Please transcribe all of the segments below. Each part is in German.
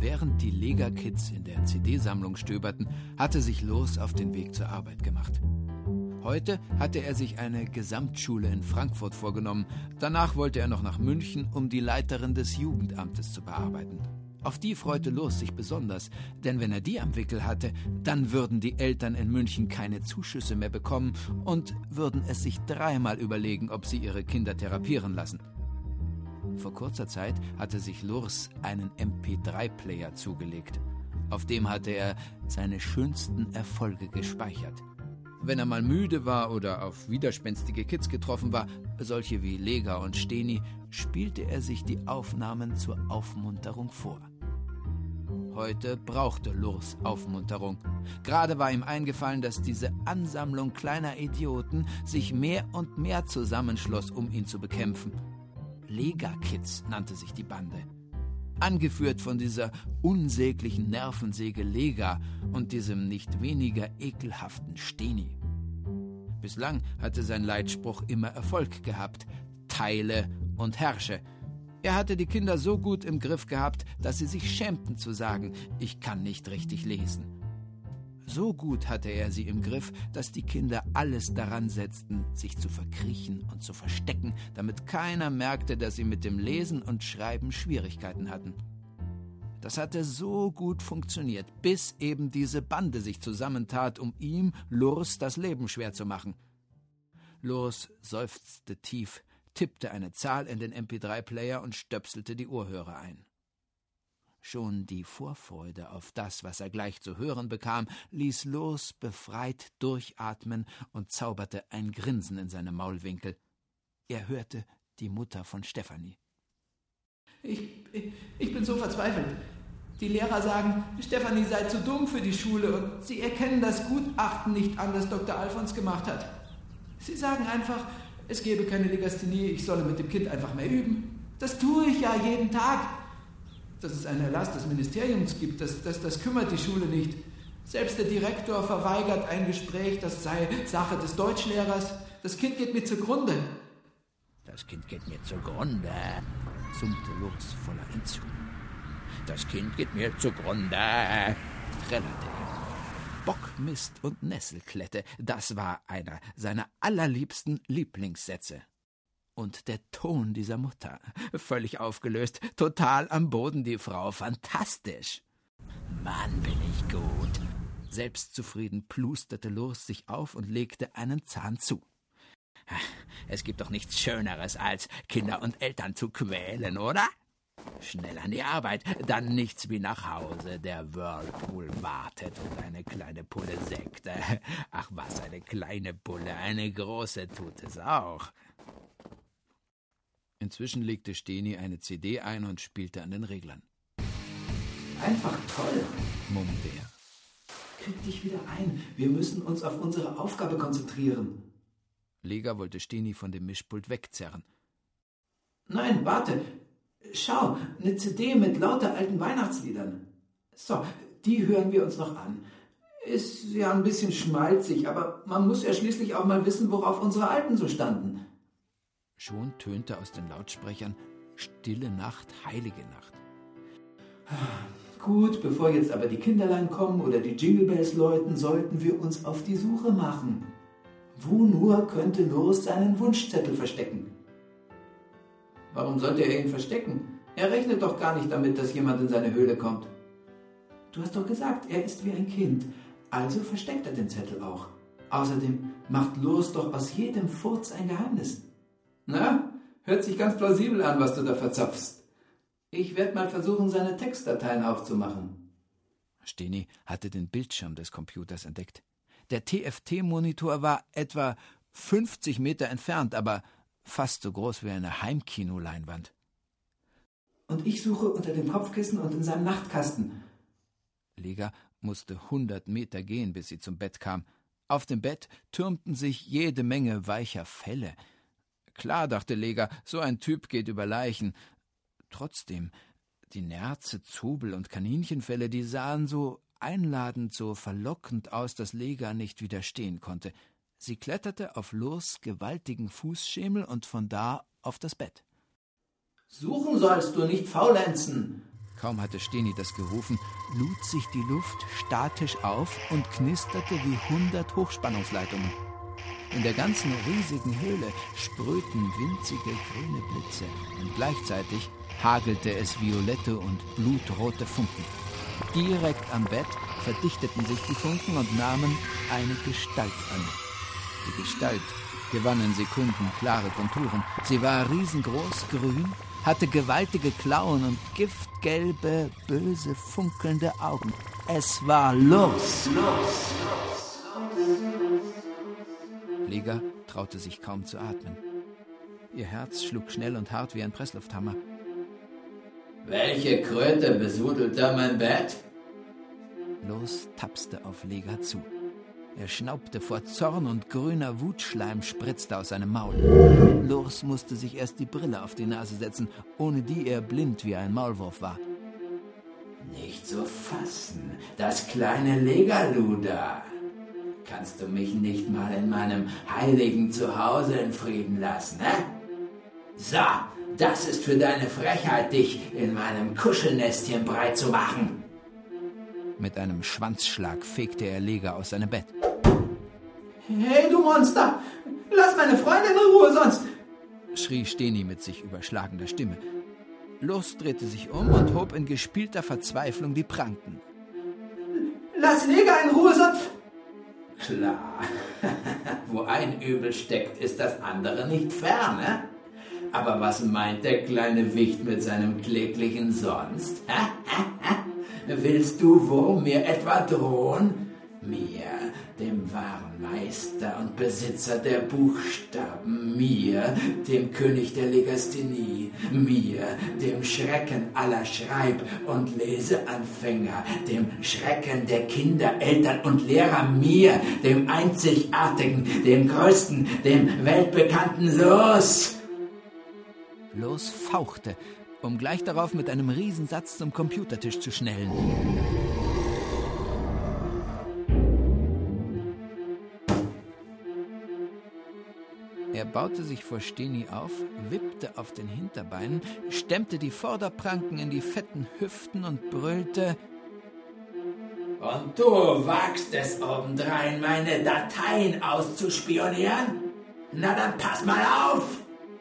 Während die Lega-Kids in der CD-Sammlung stöberten, hatte sich Lurs auf den Weg zur Arbeit gemacht. Heute hatte er sich eine Gesamtschule in Frankfurt vorgenommen. Danach wollte er noch nach München, um die Leiterin des Jugendamtes zu bearbeiten. Auf die freute Lurs sich besonders, denn wenn er die am Wickel hatte, dann würden die Eltern in München keine Zuschüsse mehr bekommen und würden es sich dreimal überlegen, ob sie ihre Kinder therapieren lassen. Vor kurzer Zeit hatte sich Lurs einen MP3-Player zugelegt. Auf dem hatte er seine schönsten Erfolge gespeichert. Wenn er mal müde war oder auf widerspenstige Kids getroffen war, solche wie Lega und Steni, spielte er sich die Aufnahmen zur Aufmunterung vor. Heute brauchte Lurs Aufmunterung. Gerade war ihm eingefallen, dass diese Ansammlung kleiner Idioten sich mehr und mehr zusammenschloss, um ihn zu bekämpfen. Lega-Kids nannte sich die Bande. Angeführt von dieser unsäglichen Nervensäge Lega und diesem nicht weniger ekelhaften Steni. Bislang hatte sein Leitspruch immer Erfolg gehabt: Teile und herrsche. Er hatte die Kinder so gut im Griff gehabt, dass sie sich schämten zu sagen, ich kann nicht richtig lesen. So gut hatte er sie im Griff, dass die Kinder alles daran setzten, sich zu verkriechen und zu verstecken, damit keiner merkte, dass sie mit dem Lesen und Schreiben Schwierigkeiten hatten. Das hatte so gut funktioniert, bis eben diese Bande sich zusammentat, um ihm, Lurs, das Leben schwer zu machen. Lurs seufzte tief, tippte eine Zahl in den MP3-Player und stöpselte die Ohrhörer ein. Schon die Vorfreude auf das, was er gleich zu hören bekam, ließ Lurs befreit durchatmen und zauberte ein Grinsen in seine Maulwinkel. Er hörte die Mutter von Stefanie. Ich bin so verzweifelt. Die Lehrer sagen, Stefanie sei zu dumm für die Schule und sie erkennen das Gutachten nicht an, das Dr. Alfons gemacht hat. Sie sagen einfach, es gebe keine Legasthenie, ich solle mit dem Kind einfach mehr üben. Das tue ich ja jeden Tag. Dass es einen Erlass des Ministeriums gibt, das kümmert die Schule nicht. Selbst der Direktor verweigert ein Gespräch, das sei Sache des Deutschlehrers. Das Kind geht mir zugrunde. Das Kind geht mir zugrunde, summte Lurs voller Entzug. Das Kind geht mir zugrunde, trällerte er. Bockmist und Nesselklette, das war einer seiner allerliebsten Lieblingssätze. Und der Ton dieser Mutter, völlig aufgelöst, total am Boden die Frau, fantastisch. Mann, bin ich gut. Selbstzufrieden plusterte Lurs sich auf und legte einen Zahn zu. Es gibt doch nichts Schöneres, als Kinder und Eltern zu quälen, oder? Schnell an die Arbeit, dann nichts wie nach Hause. Der Whirlpool wartet und eine kleine Pulle Sekte. Ach was, eine kleine Pulle, eine große tut es auch. Inzwischen legte Steni eine CD ein und spielte an den Reglern. Einfach toll, murmelte er. Krieg dich wieder ein. Wir müssen uns auf unsere Aufgabe konzentrieren. Lega wollte Steni von dem Mischpult wegzerren. Nein, warte. Schau, eine CD mit lauter alten Weihnachtsliedern. So, die hören wir uns noch an. Ist ja ein bisschen schmalzig, aber man muss ja schließlich auch mal wissen, worauf unsere Alten so standen. Schon tönte aus den Lautsprechern Stille Nacht, heilige Nacht. Gut, bevor jetzt aber die Kinderlein kommen oder die Jingle Bells läuten, sollten wir uns auf die Suche machen. Wo nur könnte Lurs seinen Wunschzettel verstecken? Warum sollte er ihn verstecken? Er rechnet doch gar nicht damit, dass jemand in seine Höhle kommt. Du hast doch gesagt, er ist wie ein Kind, also versteckt er den Zettel auch. Außerdem macht Lurs doch aus jedem Furz ein Geheimnis. Na, hört sich ganz plausibel an, was du da verzapfst. Ich werde mal versuchen, seine Textdateien aufzumachen. Steni hatte den Bildschirm des Computers entdeckt. Der TFT-Monitor war etwa 50 Meter entfernt, aber fast so groß wie eine Heimkinoleinwand. Und ich suche unter dem Kopfkissen und in seinem Nachtkasten. Lega musste 100 Meter gehen, bis sie zum Bett kam. Auf dem Bett türmten sich jede Menge weicher Felle. Klar, dachte Lega, so ein Typ geht über Leichen. Trotzdem, die Nerze, Zobel und Kaninchenfelle, die sahen so einladend, so verlockend aus, dass Lega nicht widerstehen konnte. Sie kletterte auf Lurs gewaltigen Fußschemel und von da auf das Bett. »Suchen sollst du, nicht faulenzen«, Kaum hatte Steni das gerufen, lud sich die Luft statisch auf und knisterte wie 100 Hochspannungsleitungen. In der ganzen riesigen Höhle sprühten winzige grüne Blitze und gleichzeitig hagelte es violette und blutrote Funken. Direkt am Bett verdichteten sich die Funken und nahmen eine Gestalt an. Die Gestalt gewann in Sekunden klare Konturen. Sie war riesengroß, grün, hatte gewaltige Klauen und giftgelbe, böse, funkelnde Augen. Es war Lurs. Lega traute sich kaum zu atmen. Ihr Herz schlug schnell und hart wie ein Presslufthammer. Welche Kröte besudelt da mein Bett? Lurs tapste auf Lega zu. Er schnaubte vor Zorn und grüner Wutschleim spritzte aus seinem Maul. Lurs musste sich erst die Brille auf die Nase setzen, ohne die er blind wie ein Maulwurf war. Nicht so fassen, das kleine Legaluda. Kannst du mich nicht mal in meinem heiligen Zuhause in Frieden lassen, hä? So, das ist für deine Frechheit, dich in meinem Kuschelnestchen breit zu machen. Mit einem Schwanzschlag fegte er Lega aus seinem Bett. Hey, du Monster! Lass meine Freundin in Ruhe, sonst... schrie Steni mit sich überschlagender Stimme. Lurs drehte sich um und hob in gespielter Verzweiflung die Pranken. Lass Lega in Ruhe, sonst... Klar, wo ein Übel steckt, ist das andere nicht fern, ne? Aber was meint der kleine Wicht mit seinem kläglichen Sonst? Willst du Wurm mir etwa drohen? Mir, dem wahren Meister und Besitzer der Buchstaben, mir, dem König der Legasthenie, mir, dem Schrecken aller Schreib- und Leseanfänger, dem Schrecken der Kinder, Eltern und Lehrer, mir, dem einzigartigen, dem größten, dem weltbekannten Lurs. Lurs fauchte, um gleich darauf mit einem Riesensatz zum Computertisch zu schnellen. Er baute sich vor Steni auf, wippte auf den Hinterbeinen, stemmte die Vorderpranken in die fetten Hüften und brüllte: Und du wagst es obendrein, meine Dateien auszuspionieren? Na dann pass mal auf!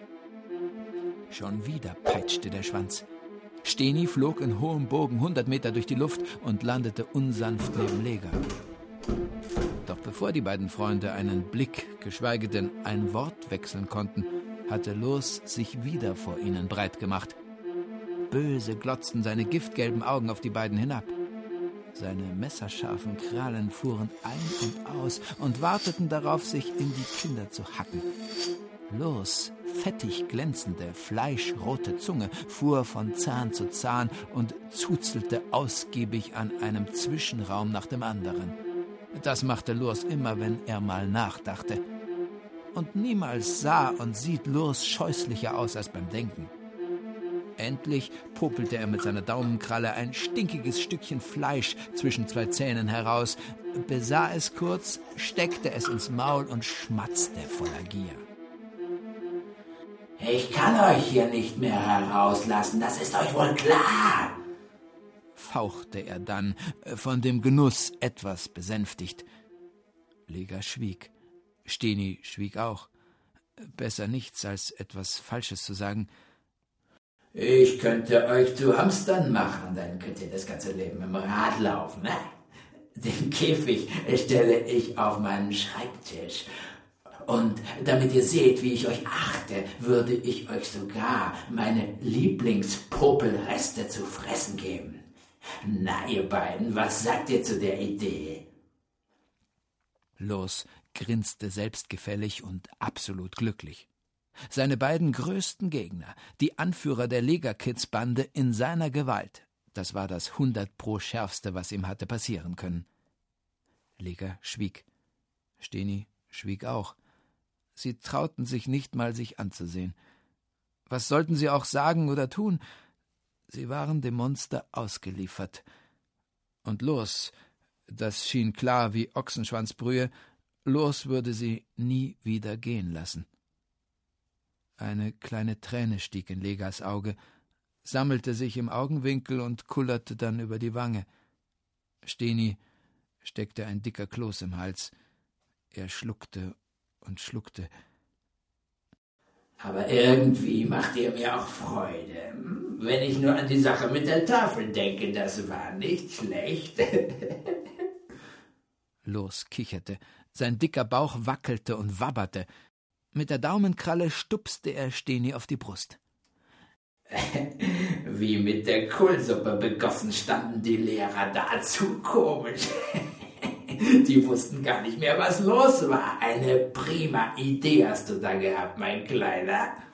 Schon wieder peitschte der Schwanz. Steni flog in hohem Bogen 100 Meter durch die Luft und landete unsanft neben Lega. Doch bevor die beiden Freunde einen Blick, geschweige denn ein Wort wechseln konnten, hatte Lurs sich wieder vor ihnen breit gemacht. Böse glotzten seine giftgelben Augen auf die beiden hinab. Seine messerscharfen Krallen fuhren ein und aus und warteten darauf, sich in die Kinder zu hacken. Lurs fettig glänzende, fleischrote Zunge fuhr von Zahn zu Zahn und zuzelte ausgiebig an einem Zwischenraum nach dem anderen. Das machte Lurs immer, wenn er mal nachdachte. Und niemals sah und sieht Lurs scheußlicher aus als beim Denken. Endlich popelte er mit seiner Daumenkralle ein stinkiges Stückchen Fleisch zwischen zwei Zähnen heraus, besah es kurz, steckte es ins Maul und schmatzte voller Gier. Ich kann euch hier nicht mehr herauslassen, das ist euch wohl klar, fauchte er dann, von dem Genuss etwas besänftigt. Lega schwieg. Steni schwieg auch. Besser nichts, als etwas Falsches zu sagen. Ich könnte euch zu Hamstern machen, dann könnt ihr das ganze Leben im Rad laufen, ne? Den Käfig stelle ich auf meinen Schreibtisch. Und damit ihr seht, wie ich euch achte, würde ich euch sogar meine Lieblingspopelreste zu fressen geben. Na, ihr beiden, was sagt ihr zu der Idee? Lurs grinste selbstgefällig und absolut glücklich. Seine beiden größten Gegner, die Anführer der Lega-Kids-Bande, in seiner Gewalt. Das war das 100% Schärfste, was ihm hatte passieren können. Lega schwieg. Steni schwieg auch. Sie trauten sich nicht mal, sich anzusehen. Was sollten sie auch sagen oder tun? Sie waren dem Monster ausgeliefert. Und Lurs, das schien klar wie Ochsenschwanzbrühe, Lurs würde sie nie wieder gehen lassen. Eine kleine Träne stieg in Legas Auge. sammelte sich im Augenwinkel und kullerte dann über die Wange. Steni steckte ein dicker Kloß im Hals. Er schluckte und schluckte. Aber irgendwie macht ihr mir auch Freude. Wenn ich nur an die Sache mit der Tafel denke, das war nicht schlecht. Loos kicherte. Sein dicker Bauch wackelte und wabberte. Mit der Daumenkralle stupste er Steni auf die Brust. Wie mit der Kohlsuppe begossen standen die Lehrer dazu komisch. Die wussten gar nicht mehr, was los war. Eine prima Idee hast du da gehabt, mein Kleiner.